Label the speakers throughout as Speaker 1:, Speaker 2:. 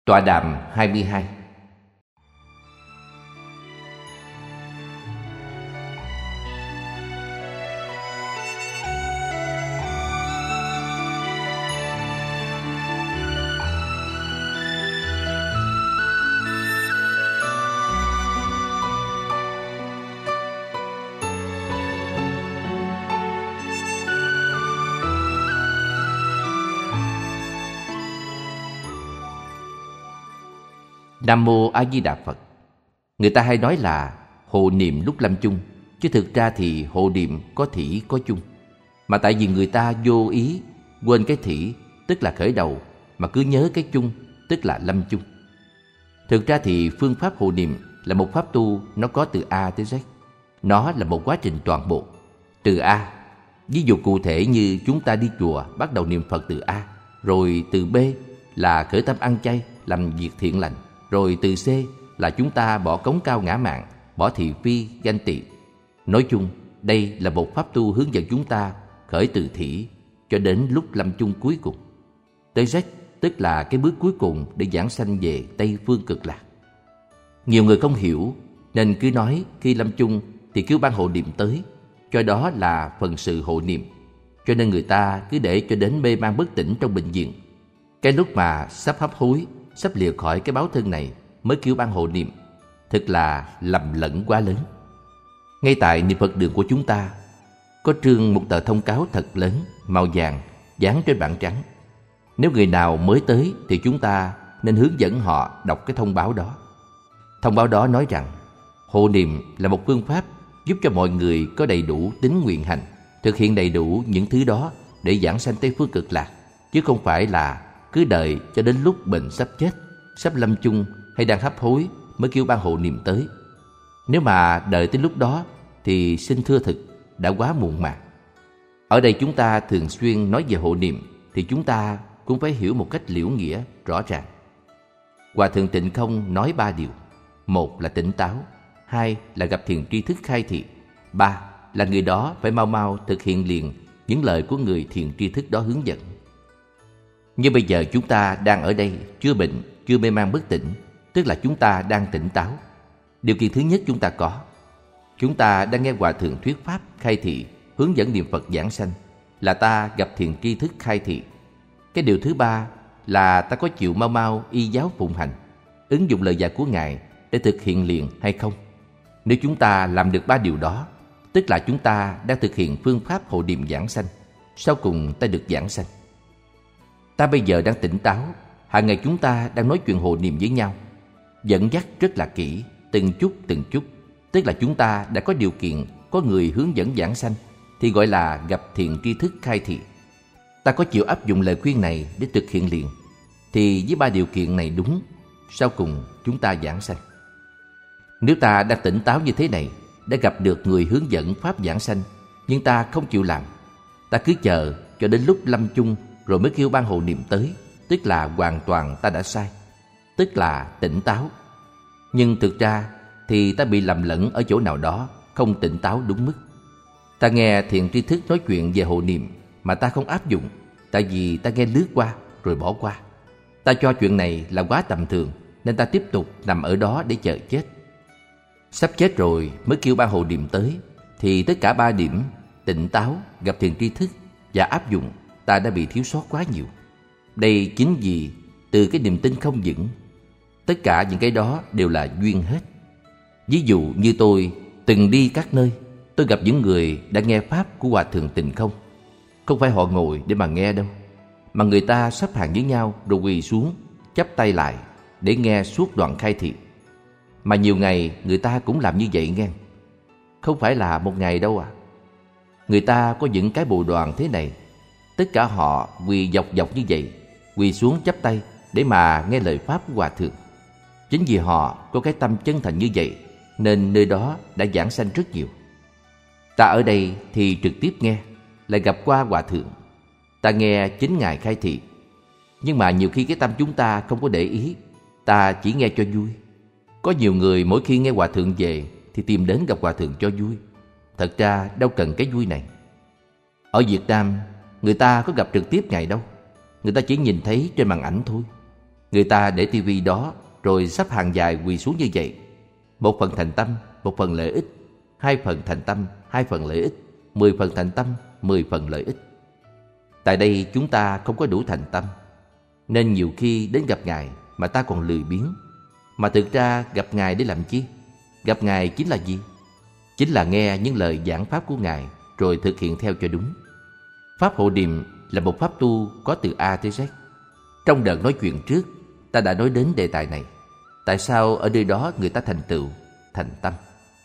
Speaker 1: Tọa đàm 22. Nam Mô A Di Đà Phật. Người ta hay nói là hộ niệm lúc lâm chung, chứ thực ra thì hộ niệm có thỉ có chung. Mà tại vì người ta vô ý quên cái thỉ, tức là khởi đầu, mà cứ nhớ cái chung, tức là lâm chung. Thực ra thì phương pháp hộ niệm là một pháp tu, nó có từ A tới Z. Nó là một quá trình toàn bộ. Từ A, ví dụ cụ thể như chúng ta đi chùa bắt đầu niệm Phật từ A. Rồi từ B là khởi tâm ăn chay, làm việc thiện lành. Rồi từ C là chúng ta bỏ cống cao ngã mạn, bỏ thị phi, ganh tị. Nói chung, đây là một pháp tu hướng dẫn chúng ta khởi từ thỉ cho đến lúc lâm chung cuối cùng. Tới Z tức là cái bước cuối cùng để giảng sanh về Tây Phương Cực Lạc. Nhiều người không hiểu nên cứ nói khi lâm chung thì cứ ban hộ niệm tới, cho đó là phần sự hộ niệm. Cho nên người ta cứ để cho đến mê man bất tỉnh trong bệnh viện. Cái lúc mà sắp hấp hối, sắp lìa khỏi cái báo thân này mới kêu ban hộ niệm, thực là lầm lẫn quá lớn. Ngay tại niệm Phật đường của chúng ta có trương một tờ thông cáo thật lớn, màu vàng, dán trên bảng trắng. Nếu người nào mới tới thì chúng ta nên hướng dẫn họ đọc cái thông báo đó. Thông báo đó nói rằng hộ niệm là một phương pháp giúp cho mọi người có đầy đủ tín nguyện hành, thực hiện đầy đủ những thứ đó để giảng sanh Tây Phương Cực Lạc, chứ không phải là cứ đợi cho đến lúc bệnh sắp chết, sắp lâm chung hay đang hấp hối mới kêu ban hộ niệm tới. Nếu mà đợi tới lúc đó thì xin thưa thực đã quá muộn màng. Ở đây chúng ta thường xuyên nói về hộ niệm thì chúng ta cũng phải hiểu một cách liễu nghĩa, rõ ràng. Hòa Thượng Tịnh Không nói 3 điều. 1 là tỉnh táo, 2 là gặp thiền tri thức khai thị, 3 là người đó phải mau mau thực hiện liền những lời của người thiền tri thức đó hướng dẫn. Như bây giờ chúng ta đang ở đây, chưa bệnh, chưa mê man bất tỉnh, tức là chúng ta đang tỉnh táo. Điều kiện thứ nhất chúng ta có. Chúng ta đang nghe Hòa Thượng thuyết pháp khai thị, hướng dẫn niệm Phật giảng sanh, là ta gặp thiền tri thức khai thị. Cái điều thứ ba là ta có chịu mau mau y giáo phụng hành, ứng dụng lời dạy của Ngài để thực hiện liền hay không. Nếu chúng ta làm được 3 điều đó, tức là chúng ta đang thực hiện phương pháp hộ niệm giảng sanh, sau cùng ta được giảng sanh. Ta bây giờ đang tỉnh táo, hàng ngày chúng ta đang nói chuyện hộ niệm với nhau, dẫn dắt rất là kỹ, từng chút, tức là chúng ta đã có điều kiện, có người hướng dẫn giảng sanh, thì gọi là gặp thiền tri thức khai thị. Ta có chịu áp dụng lời khuyên này để thực hiện liền, thì với 3 điều kiện này đúng, sau cùng chúng ta giảng sanh. Nếu ta đang tỉnh táo như thế này, đã gặp được người hướng dẫn pháp giảng sanh, nhưng ta không chịu làm, ta cứ chờ cho đến lúc lâm chung rồi mới kêu ban hộ niệm tới, tức là hoàn toàn ta đã sai, tức là tỉnh táo. Nhưng thực ra thì ta bị lầm lẫn ở chỗ nào đó, không tỉnh táo đúng mức. Ta nghe thiền tri thức nói chuyện về hộ niệm mà ta không áp dụng, tại vì ta nghe lướt qua rồi bỏ qua. Ta cho chuyện này là quá tầm thường nên ta tiếp tục nằm ở đó để chờ chết. Sắp chết rồi mới kêu ban hộ niệm tới, thì tất cả 3 điểm tỉnh táo, gặp thiền tri thức và áp dụng ta đã bị thiếu sót quá nhiều. Đây chính vì từ cái niềm tin không vững. Tất cả những cái đó đều là duyên hết. Ví dụ như tôi từng đi các nơi, tôi gặp những người đã nghe pháp của Hòa Thượng Tịnh Không. Không phải họ ngồi để mà nghe đâu, mà người ta sắp hàng với nhau rồi quỳ xuống, chắp tay lại để nghe suốt đoạn khai thị. Mà nhiều ngày người ta cũng làm như vậy nghe. Không phải là một ngày đâu à. Người ta có những cái bộ đoàn thế này, tất cả họ quỳ dọc như vậy, quỳ xuống chắp tay để mà nghe lời pháp của Hòa Thượng. Chính vì họ có cái tâm chân thành như vậy nên nơi đó đã giảng sanh rất nhiều. Ta ở đây thì trực tiếp nghe, lại gặp qua Hòa Thượng. Ta nghe chính Ngài khai thị. Nhưng mà nhiều khi cái tâm chúng ta không có để ý, ta chỉ nghe cho vui. Có nhiều người mỗi khi nghe Hòa Thượng về thì tìm đến gặp Hòa Thượng cho vui. Thật ra đâu cần cái vui này. Ở Việt Nam, người ta có gặp trực tiếp Ngài đâu. Người ta chỉ nhìn thấy trên màn ảnh thôi. Người ta để tivi đó rồi sắp hàng dài quỳ xuống như vậy. 1 phần thành tâm, 1 phần lợi ích. 2 phần thành tâm, 2 phần lợi ích. 10 phần thành tâm, 10 phần lợi ích. Tại đây chúng ta không có đủ thành tâm, nên nhiều khi đến gặp Ngài mà ta còn lười biếng. Mà thực ra gặp Ngài để làm chi? Gặp Ngài chính là gì? Chính là nghe những lời giảng pháp của Ngài rồi thực hiện theo cho đúng. Pháp hộ niệm là một pháp tu có từ A tới Z. Trong đợt nói chuyện trước, ta đã nói đến đề tài này. Tại sao ở nơi đó người ta thành tựu, thành tâm?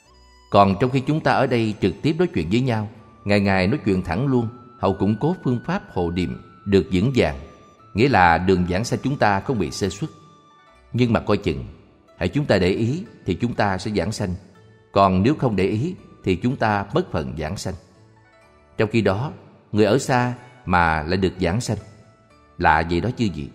Speaker 1: Còn trong khi chúng ta ở đây trực tiếp nói chuyện với nhau, ngày ngày nói chuyện thẳng luôn, hầu củng cố phương pháp hộ niệm được vững vàng, nghĩa là đường giảng sanh chúng ta không bị sơ suất. Nhưng mà coi chừng, hãy chúng ta để ý thì chúng ta sẽ giảng sanh, còn nếu không để ý thì chúng ta mất phần giảng sanh. Trong khi đó, người ở xa mà lại được giảng sanh, lạ vậy đó chứ gì.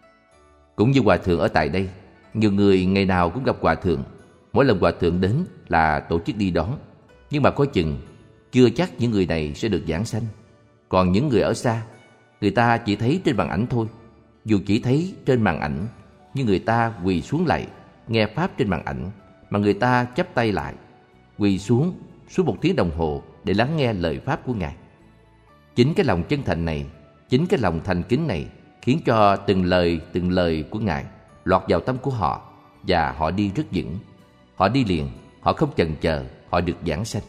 Speaker 1: Cũng như Hòa Thượng ở tại đây, nhiều người ngày nào cũng gặp Hòa Thượng. Mỗi lần Hòa Thượng đến là tổ chức đi đón. Nhưng mà coi chừng, chưa chắc những người này sẽ được giảng sanh. Còn những người ở xa, người ta chỉ thấy trên màn ảnh thôi. Dù chỉ thấy trên màn ảnh, nhưng người ta quỳ xuống lại, nghe pháp trên màn ảnh, mà người ta chắp tay lại, quỳ xuống suốt 1 tiếng đồng hồ để lắng nghe lời pháp của Ngài. Chính cái lòng chân thành này, chính cái lòng thành kính này khiến cho từng lời của Ngài lọt vào tâm của họ, và họ đi rất vững. Họ đi liền, họ không chần chờ, họ được giảng sanh.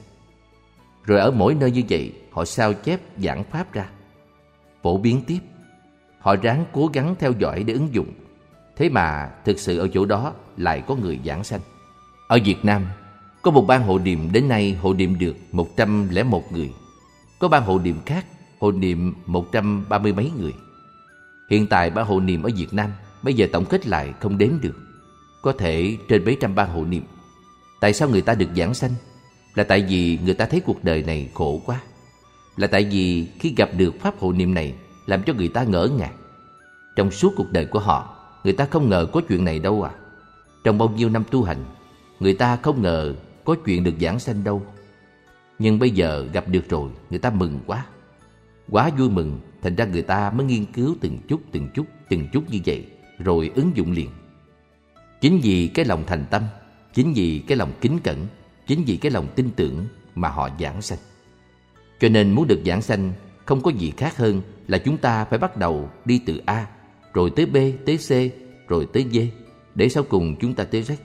Speaker 1: Rồi ở mỗi nơi như vậy, họ sao chép giảng pháp ra, phổ biến tiếp. Họ ráng cố gắng theo dõi để ứng dụng. Thế mà thực sự ở chỗ đó lại có người giảng sanh. Ở Việt Nam, có một ban hộ niệm đến nay hộ niệm được 101 người. Có ban hộ niệm khác hộ niệm 130 mấy người. Hiện tại ban hộ niệm ở Việt Nam bây giờ tổng kết lại không đếm được, có thể trên mấy trăm ban hộ niệm. Tại sao người ta được giảng sanh? Là tại vì người ta thấy cuộc đời này khổ quá. Là tại vì khi gặp được pháp hộ niệm này làm cho người ta ngỡ ngàng. Trong suốt cuộc đời của họ, người ta không ngờ có chuyện này đâu à. Trong bao nhiêu năm tu hành, người ta không ngờ có chuyện được giảng sanh đâu. Nhưng bây giờ gặp được rồi, người ta mừng quá. Quá vui mừng, thành ra người ta mới nghiên cứu từng chút như vậy, rồi ứng dụng liền. Chính vì cái lòng thành tâm, chính vì cái lòng kính cẩn, chính vì cái lòng tin tưởng mà họ giảng sanh. Cho nên muốn được giảng sanh không có gì khác hơn là chúng ta phải bắt đầu đi từ A, rồi tới B, tới C, rồi tới D, để sau cùng chúng ta tới Z.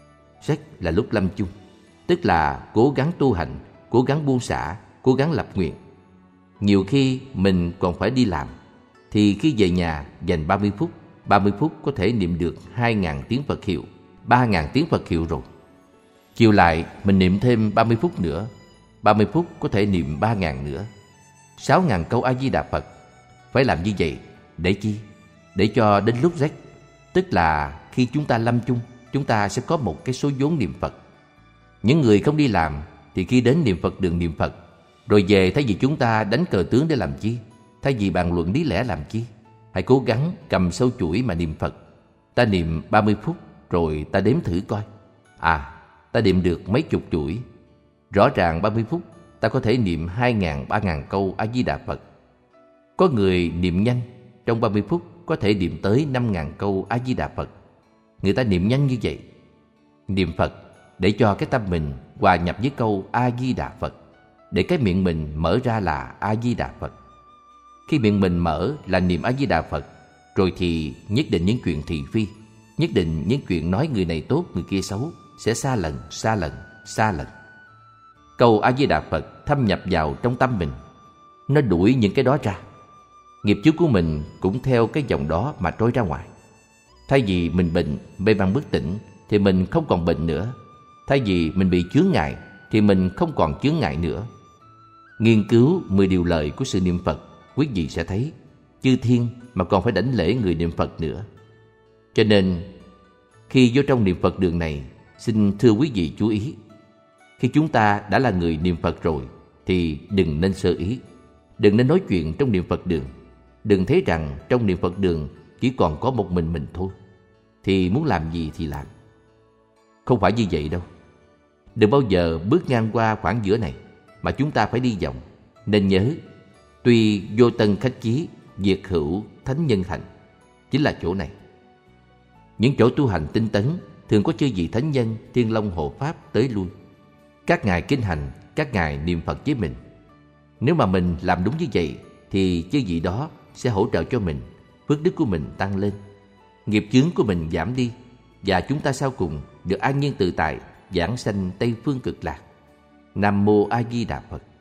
Speaker 1: Z là lúc lâm chung, tức là cố gắng tu hành, cố gắng buông xả, cố gắng lập nguyện. Nhiều khi mình còn phải đi làm, thì khi về nhà dành 30 phút có thể niệm được 2.000 tiếng Phật hiệu, 3.000 tiếng Phật hiệu rồi. Chiều lại mình niệm thêm 30 phút nữa, 30 phút có thể niệm 3.000 nữa, 6.000 câu A-di-đà Phật. Phải làm như vậy để chi? Để cho đến lúc Z, tức là khi chúng ta lâm chung, chúng ta sẽ có một cái số vốn niệm Phật. Những người không đi làm thì khi đến niệm Phật đường niệm Phật, rồi về thay vì chúng ta đánh cờ tướng để làm chi, thay vì bàn luận lý lẽ làm chi, hãy cố gắng cầm sâu chuỗi mà niệm Phật. Ta niệm 30 phút rồi ta đếm thử coi. Ta niệm được mấy chục chuỗi. Rõ ràng 30 phút ta có thể niệm 2.000, 3.000 câu A-di-đà Phật. Có người niệm nhanh, trong 30 phút có thể niệm tới 5.000 câu A-di-đà Phật. Người ta niệm nhanh như vậy. Niệm Phật để cho cái tâm mình hòa nhập với câu A-di-đà Phật, để cái miệng mình mở ra là A-di-đà Phật. Khi miệng mình mở là niệm A-di-đà Phật, rồi thì nhất định những chuyện thị phi, nhất định những chuyện nói người này tốt người kia xấu sẽ xa lần. Câu A-di-đà Phật thâm nhập vào trong tâm mình, nó đuổi những cái đó ra. Nghiệp chướng của mình cũng theo cái dòng đó mà trôi ra ngoài. Thay vì mình bệnh, mê man bất tỉnh, thì mình không còn bệnh nữa. Thay vì mình bị chướng ngại, thì mình không còn chướng ngại nữa. Nghiên cứu 10 điều lợi của sự niệm Phật, quý vị sẽ thấy chư thiên mà còn phải đảnh lễ người niệm Phật nữa. Cho nên khi vô trong niệm Phật đường này, xin thưa quý vị chú ý, khi chúng ta đã là người niệm Phật rồi thì đừng nên sơ ý, đừng nên nói chuyện trong niệm Phật đường. Đừng thấy rằng trong niệm Phật đường chỉ còn có một mình thôi, thì muốn làm gì thì làm. Không phải như vậy đâu. Đừng bao giờ bước ngang qua khoảng giữa này, mà chúng ta phải đi vòng. Nên nhớ, tuy vô tân khách chí, diệt hữu thánh nhân thành, chính là chỗ này. Những chỗ tu hành tinh tấn thường có chư vị thánh nhân, thiên long hộ pháp tới lui. Các ngài kinh hành, các ngài niệm Phật với mình. Nếu mà mình làm đúng như vậy thì chư vị đó sẽ hỗ trợ cho mình, phước đức của mình tăng lên, nghiệp chướng của mình giảm đi, và chúng ta sau cùng được an nhiên tự tại, vãng sanh Tây phương Cực Lạc. Nam Mô A Di Đà Phật.